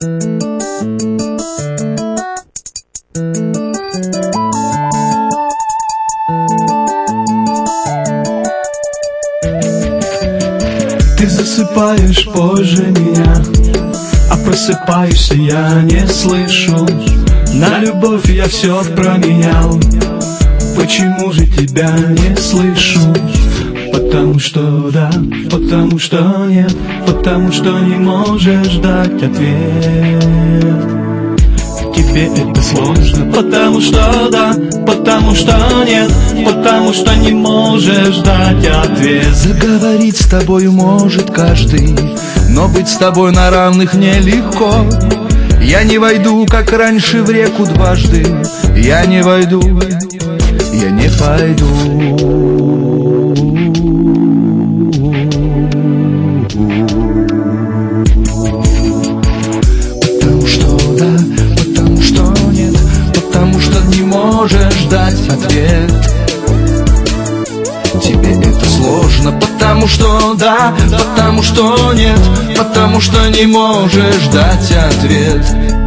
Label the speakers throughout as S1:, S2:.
S1: Ты засыпаешь позже меня, а просыпаюсь я не слышу. На любовь я все променял. Почему же тебя не слышу? Потому что да, потому что нет, потому что не можешь дать ответ. Тебе это сложно, потому что да, потому что нет, потому что не можешь дать ответ.
S2: Заговорить с тобою может каждый, но быть с тобой на равных нелегко. Я не войду, как раньше, в реку дважды. Я не войду, я не пойду. Потому что да, потому что нет, потому что не можешь дать ответ. Тебе это сложно, потому что да, потому что нет, потому что не можешь дать ответ.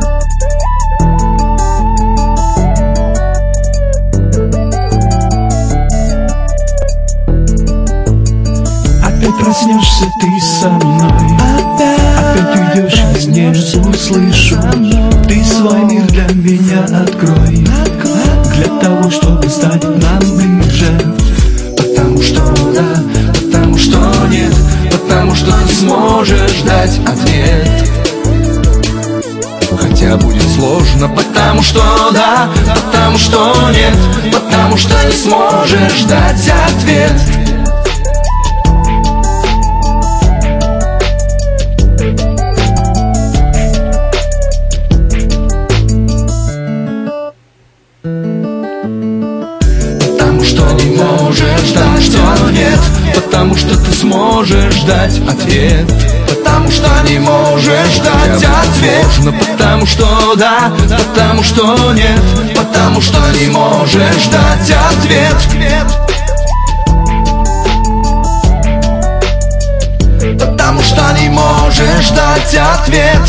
S1: Опять проснешься ты со мной, опять уйдешь из не услышу. Ты свой мир для меня открой, для того, чтобы стать нам ближе.
S2: Потому что да, потому что нет, потому что ты сможешь дать ответ. Хотя будет сложно, потому что да, потому что нет, потому что не сможешь дать ответ. Потому что не можешь дать, что нет, потому что ты сможешь дать ответ. Потому что не можешь дать ответ. Сложно, потому что да, потому что нет, потому что не можешь дать ответ. Потому что не можешь дать ответ.